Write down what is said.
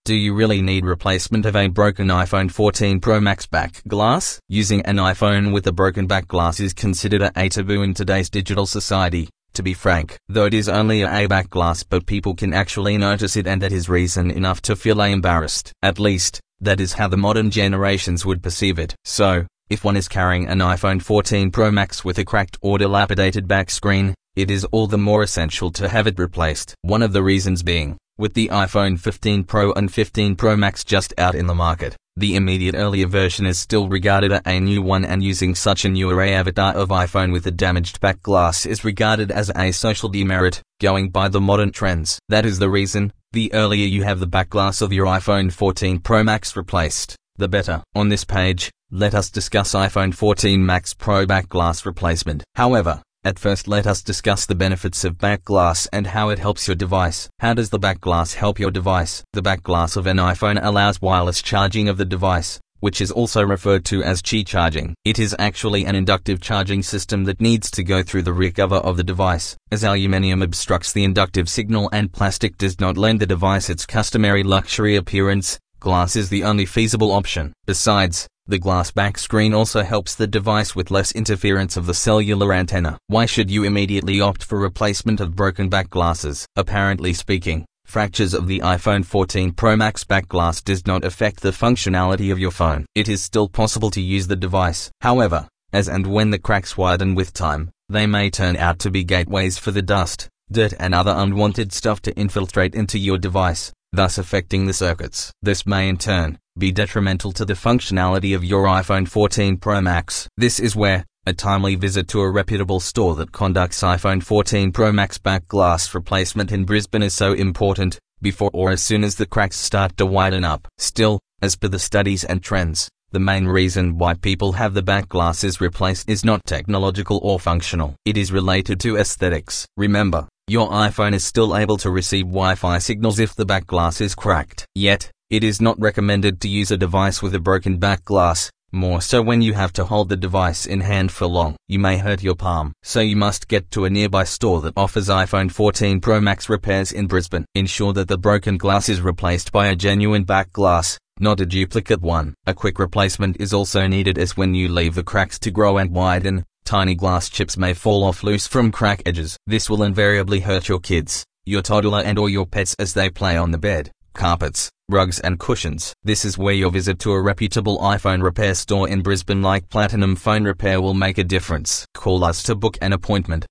Do you really need replacement of a broken iPhone 14 Pro Max back glass? Using an iPhone with a broken back glass is considered a taboo in today's digital society. To be frank, though it is only a back glass, but people can actually notice it, and that is reason enough to feel embarrassed. At least, that is how the modern generations would perceive it. So, if one is carrying an iPhone 14 Pro Max with a cracked or dilapidated back screen, it is all the more essential to have it replaced. One of the reasons being, with the iPhone 15 Pro and 15 Pro Max just out in the market, the immediate earlier version is still regarded as a new one, and using such a newer avatar of iPhone with a damaged back glass is regarded as a social demerit, going by the modern trends. That is the reason, the earlier you have the back glass of your iPhone 14 Pro Max replaced, the better. On this page, let us discuss iPhone 14 Max Pro back glass replacement. However, at first let us discuss the benefits of back glass and how it helps your device. How does the back glass help your device? The back glass of an iPhone allows wireless charging of the device, which is also referred to as Qi charging. It is actually an inductive charging system that needs to go through the rear cover of the device, as aluminum obstructs the inductive signal and plastic does not lend the device its customary luxury appearance. Glass is the only feasible option. Besides, the glass back screen also helps the device with less interference of the cellular antenna. Why should you immediately opt for replacement of broken back glasses? Apparently speaking, fractures of the iPhone 14 Pro Max back glass does not affect the functionality of your phone. It is still possible to use the device. However, as and when the cracks widen with time, they may turn out to be gateways for the dust, dirt and other unwanted stuff to infiltrate into your device, thus affecting the circuits. This may in turn be detrimental to the functionality of your iPhone 14 Pro Max. This is where a timely visit to a reputable store that conducts iPhone 14 Pro Max back glass replacement in Brisbane is so important, before or as soon as the cracks start to widen up. Still, as per the studies and trends, the main reason why people have the back glasses replaced is not technological or functional. It is related to aesthetics. Remember, your iPhone is still able to receive Wi-Fi signals if the back glass is cracked. Yet, it is not recommended to use a device with a broken back glass, more so when you have to hold the device in hand for long. You may hurt your palm. So you must get to a nearby store that offers iPhone 14 Pro Max repairs in Brisbane. Ensure that the broken glass is replaced by a genuine back glass, not a duplicate one. A quick replacement is also needed, as when you leave the cracks to grow and widen, tiny glass chips may fall off loose from crack edges. This will invariably hurt your kids, your toddler and or your pets as they play on the bed, carpets, rugs and cushions. This is where your visit to a reputable iPhone repair store in Brisbane like Platinum Phone Repair will make a difference. Call us to book an appointment.